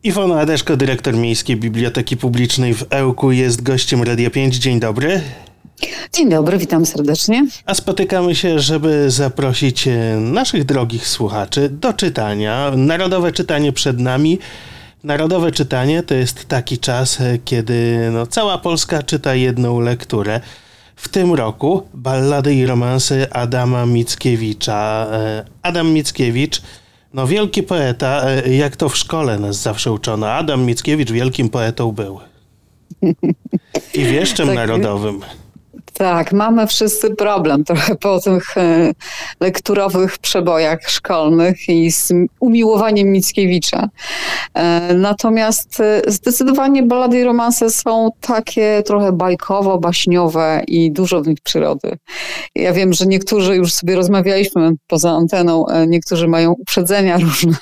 Iwona Adeszko, dyrektor Miejskiej Biblioteki Publicznej w Ełku, jest gościem Radia 5. Dzień dobry. Dzień dobry, witam serdecznie. A spotykamy się, żeby zaprosić naszych drogich słuchaczy do czytania. Narodowe czytanie przed nami. Narodowe czytanie to jest taki czas, kiedy cała Polska czyta jedną lekturę. W tym roku ballady i romanse Adama Mickiewicza. Adam Mickiewicz, wielki poeta, jak to w szkole nas zawsze uczono. Adam Mickiewicz wielkim poetą był. I wieszczem narodowym. Tak, mamy wszyscy problem trochę po tych lekturowych przebojach szkolnych i z umiłowaniem Mickiewicza. Natomiast zdecydowanie ballady i romanse są takie trochę bajkowo-baśniowe i dużo w nich przyrody. Ja wiem, że niektórzy, już sobie rozmawialiśmy poza anteną, niektórzy mają uprzedzenia różne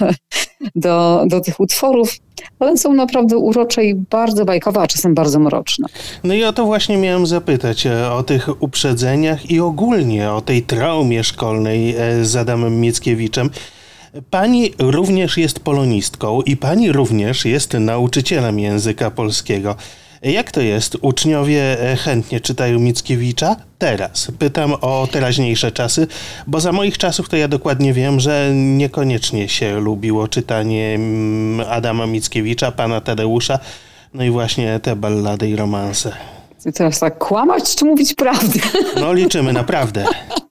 do tych utworów, ale są naprawdę urocze i bardzo bajkowe, a czasem bardzo mroczne. No i o to właśnie miałem zapytać, o tych uprzedzeniach i ogólnie o tej traumie szkolnej z Adamem Mickiewiczem. Pani również jest polonistką i pani również jest nauczycielem języka polskiego. Jak to jest? Uczniowie chętnie czytają Mickiewicza? Teraz. Pytam o teraźniejsze czasy, bo za moich czasów to ja dokładnie wiem, że niekoniecznie się lubiło czytanie Adama Mickiewicza, pana Tadeusza, no i właśnie te ballady i romanse. I teraz tak kłamać czy mówić prawdę? Liczymy naprawdę.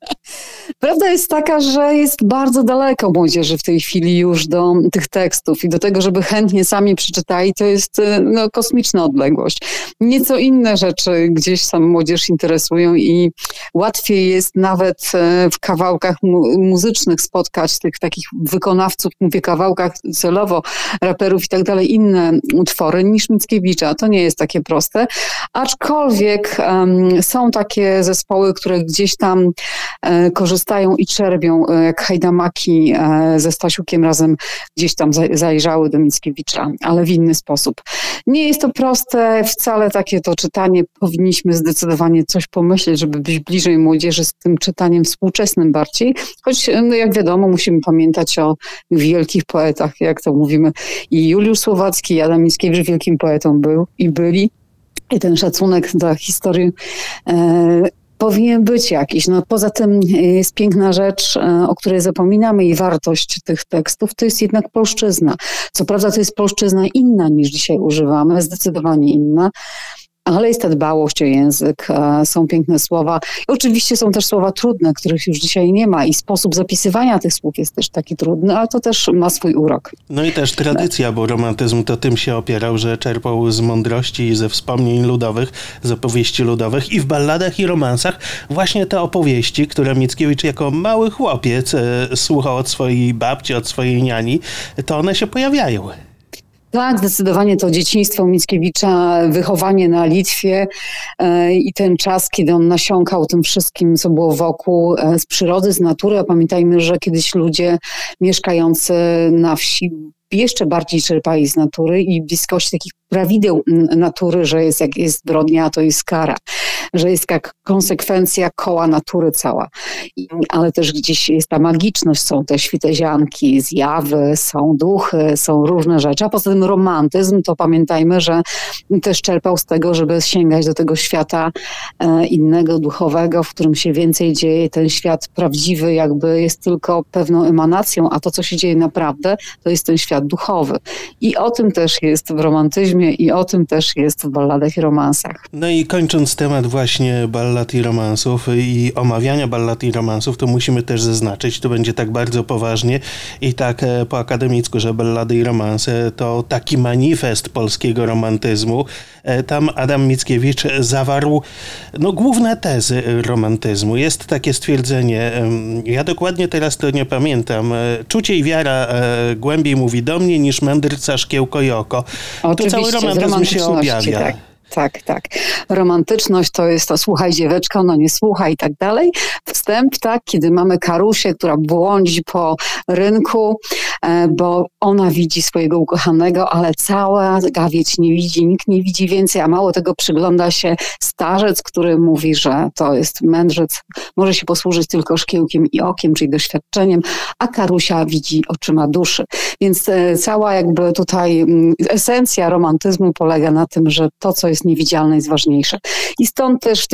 Prawda jest taka, że jest bardzo daleko młodzieży w tej chwili już do tych tekstów i do tego, żeby chętnie sami przeczytali, to jest kosmiczna odległość. Nieco inne rzeczy gdzieś tam młodzież interesują i łatwiej jest nawet w kawałkach muzycznych spotkać tych takich wykonawców, mówię kawałkach celowo, raperów i tak dalej, inne utwory niż Mickiewicza. To nie jest takie proste. Aczkolwiek są takie zespoły, które gdzieś tam korzystają i czerpią, jak Hajdamaki ze Stasiukiem razem gdzieś tam zajrzały do Mickiewicza, ale w inny sposób. Nie jest to proste, wcale takie to czytanie. Powinniśmy zdecydowanie coś pomyśleć, żeby być bliżej młodzieży z tym czytaniem współczesnym bardziej. Choć, jak wiadomo, musimy pamiętać o wielkich poetach, jak to mówimy. I Juliusz Słowacki, i Adam Mickiewicz wielkim poetą był i byli. I ten szacunek dla historii powinien być jakiś. Poza tym jest piękna rzecz, o której zapominamy i wartość tych tekstów, to jest jednak polszczyzna. Co prawda to jest polszczyzna inna niż dzisiaj używamy, zdecydowanie inna, ale jest ta dbałość o język, są piękne słowa. I oczywiście są też słowa trudne, których już dzisiaj nie ma i sposób zapisywania tych słów jest też taki trudny, ale to też ma swój urok. No i też tradycja, bo romantyzm to tym się opierał, że czerpał z mądrości i ze wspomnień ludowych, z opowieści ludowych i w balladach i romansach właśnie te opowieści, które Mickiewicz jako mały chłopiec słuchał od swojej babci, od swojej niani, to one się pojawiają. Tak, zdecydowanie to dzieciństwo Mickiewicza, wychowanie na Litwie i ten czas, kiedy on nasiąkał tym wszystkim, co było wokół, z przyrody, z natury. A pamiętajmy, że kiedyś ludzie mieszkający na wsi jeszcze bardziej czerpali z natury i bliskości takich prawideł natury, że jest jak jest zbrodnia, to jest kara. Że jest jak konsekwencja koła natury cała. Ale też gdzieś jest ta magiczność, są te świtezianki, zjawy, są duchy, są różne rzeczy. A poza tym romantyzm, to pamiętajmy, że też czerpał z tego, żeby sięgać do tego świata innego, duchowego, w którym się więcej dzieje. Ten świat prawdziwy jakby jest tylko pewną emanacją, a to, co się dzieje naprawdę, to jest ten świat duchowy. I o tym też jest w romantyzmie i o tym też jest w balladach i romansach. No i kończąc temat właśnie ballad i romansów i omawiania ballad i romansów, to musimy też zaznaczyć, to będzie tak bardzo poważnie i tak po akademicku, że ballady i romanse to taki manifest polskiego romantyzmu. Tam Adam Mickiewicz zawarł główne tezy romantyzmu. Jest takie stwierdzenie, ja dokładnie teraz to nie pamiętam, czucie i wiara głębiej mówi do mnie niż mędrca szkiełko i oko. Oczywiście, to cały romantyzm się objawia. Tak. Tak. Romantyczność to jest to słuchaj dzieweczko, nie słuchaj i tak dalej. Wstęp, tak, kiedy mamy Karusię, która błądzi po rynku, bo ona widzi swojego ukochanego, ale cała gawieć nie widzi, nikt nie widzi więcej, a mało tego przygląda się starzec, który mówi, że to jest mędrzec, może się posłużyć tylko szkiełkiem i okiem, czyli doświadczeniem, a Karusia widzi oczyma duszy. Więc cała jakby tutaj esencja romantyzmu polega na tym, że to, co jest niewidzialne, jest ważniejsze. I stąd też w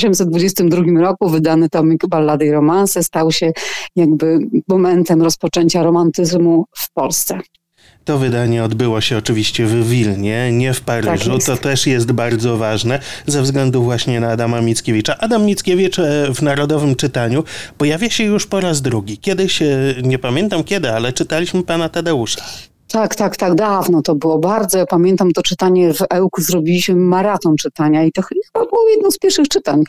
1822 roku wydany tomik Ballady i romanse stał się jakby momentem rozpoczęcia romantyzmu w Polsce. To wydanie odbyło się oczywiście w Wilnie, nie w Paryżu. Tak, to też jest bardzo ważne ze względu właśnie na Adama Mickiewicza. Adam Mickiewicz w Narodowym Czytaniu pojawia się już po raz drugi. Kiedyś, nie pamiętam kiedy, ale czytaliśmy Pana Tadeusza. Tak, dawno to było bardzo. Ja pamiętam to czytanie w Ełku, zrobiliśmy maraton czytania i to chyba było jedno z pierwszych czytań.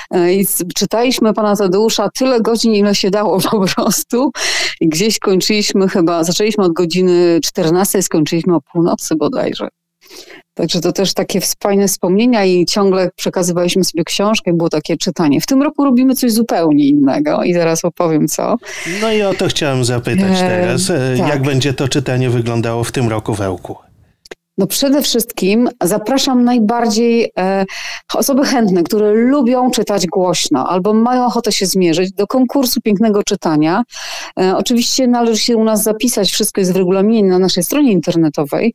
I czytaliśmy Pana Tadeusza tyle godzin, ile się dało po prostu. I gdzieś zaczęliśmy od godziny 14, skończyliśmy o północy bodajże. Także to też takie fajne wspomnienia i ciągle przekazywaliśmy sobie książkę, było takie czytanie. W tym roku robimy coś zupełnie innego i zaraz opowiem co. No i o to chciałem zapytać teraz. Tak. Jak będzie to czytanie wyglądało w tym roku w Ełku? No przede wszystkim zapraszam najbardziej osoby chętne, które lubią czytać głośno albo mają ochotę się zmierzyć do konkursu pięknego czytania. Oczywiście należy się u nas zapisać, wszystko jest w regulaminie na naszej stronie internetowej.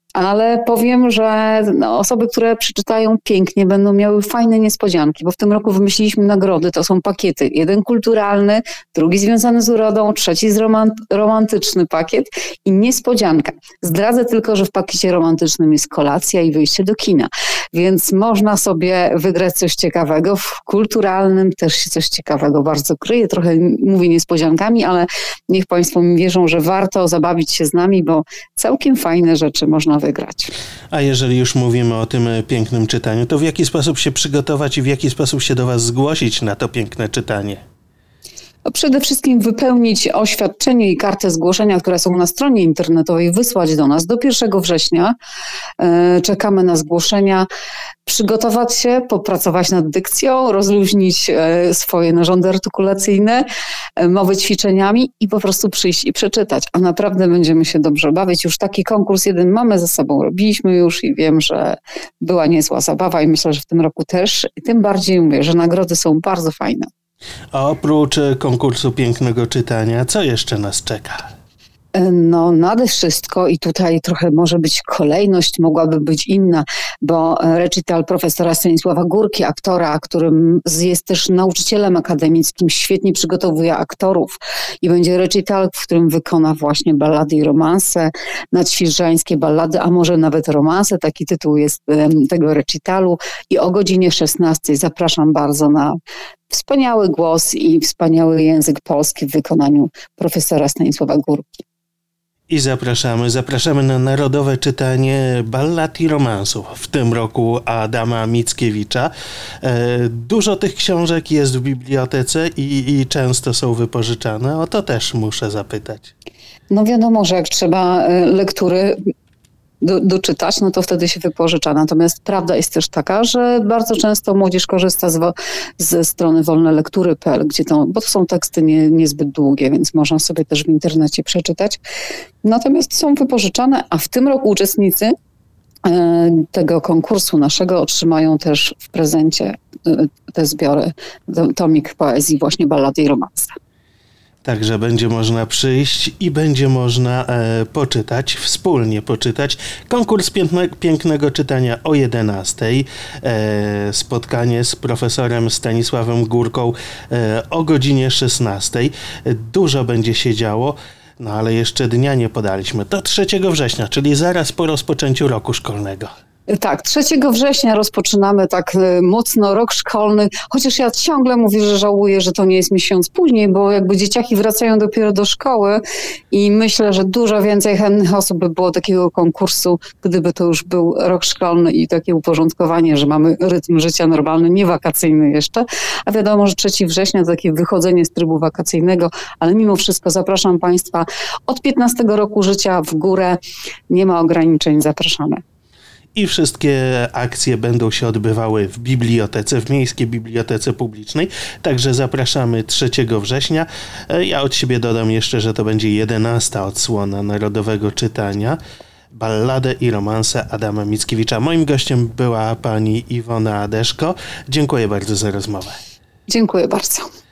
Ale powiem, że osoby, które przeczytają pięknie, będą miały fajne niespodzianki, bo w tym roku wymyśliliśmy nagrody. To są pakiety. Jeden kulturalny, drugi związany z urodą, trzeci romantyczny pakiet i niespodzianka. Zdradzę tylko, że w pakiecie romantycznym jest kolacja i wyjście do kina. Więc można sobie wygrać coś ciekawego. W kulturalnym też się coś ciekawego bardzo kryje. Trochę mówię niespodziankami, ale niech Państwo mi wierzą, że warto zabawić się z nami, bo całkiem fajne rzeczy można wygrać. A jeżeli już mówimy o tym pięknym czytaniu, to w jaki sposób się przygotować i w jaki sposób się do Was zgłosić na to piękne czytanie? Przede wszystkim wypełnić oświadczenie i kartę zgłoszenia, które są na stronie internetowej, wysłać do nas do 1 września. Czekamy na zgłoszenia. Przygotować się, popracować nad dykcją, rozluźnić swoje narządy artykulacyjne, mowy ćwiczeniami i po prostu przyjść i przeczytać. A naprawdę będziemy się dobrze bawić. Już taki konkurs jeden mamy ze sobą, robiliśmy już i wiem, że była niezła zabawa i myślę, że w tym roku też. I tym bardziej mówię, że nagrody są bardzo fajne. A oprócz konkursu pięknego czytania, co jeszcze nas czeka? No nade wszystko i tutaj trochę może być kolejność, mogłaby być inna, bo recital profesora Stanisława Górki, aktora, którym jest też nauczycielem akademickim, świetnie przygotowuje aktorów i będzie recital, w którym wykona właśnie ballady i romanse, nadświeżańskie ballady, a może nawet romanse, taki tytuł jest tego recitalu i o godzinie 16 zapraszam bardzo na wspaniały głos i wspaniały język polski w wykonaniu profesora Stanisława Górki. I zapraszamy na Narodowe Czytanie Ballad i Romansów. W tym roku Adama Mickiewicza. Dużo tych książek jest w bibliotece i często są wypożyczane. O to też muszę zapytać. No wiadomo, że jak trzeba lektury doczytać, no to wtedy się wypożycza. Natomiast prawda jest też taka, że bardzo często młodzież korzysta ze strony wolnelektury.pl, bo to są teksty niezbyt długie, więc można sobie też w internecie przeczytać. Natomiast są wypożyczane, a w tym roku uczestnicy tego konkursu naszego otrzymają też w prezencie te zbiory, tomik poezji, właśnie ballady i romanse. Także będzie można przyjść i będzie można wspólnie poczytać. Konkurs pięknego czytania o 11:00. Spotkanie z profesorem Stanisławem Górką o godzinie 16:00. Dużo będzie się działo, no ale jeszcze dnia nie podaliśmy. To 3 września, czyli zaraz po rozpoczęciu roku szkolnego. Tak, 3 września rozpoczynamy tak mocno rok szkolny, chociaż ja ciągle mówię, że żałuję, że to nie jest miesiąc później, bo jakby dzieciaki wracają dopiero do szkoły i myślę, że dużo więcej chętnych osób by było takiego konkursu, gdyby to już był rok szkolny i takie uporządkowanie, że mamy rytm życia normalny, nie wakacyjny jeszcze, a wiadomo, że 3 września to takie wychodzenie z trybu wakacyjnego, ale mimo wszystko zapraszam Państwa od 15 roku życia w górę, nie ma ograniczeń, zapraszamy. i wszystkie akcje będą się odbywały w bibliotece, w Miejskiej Bibliotece Publicznej, także zapraszamy 3 września. Ja od siebie dodam jeszcze, że to będzie 11. odsłona Narodowego Czytania. Balladę i romanse Adama Mickiewicza. Moim gościem była pani Iwona Deszko. Dziękuję bardzo za rozmowę. Dziękuję bardzo.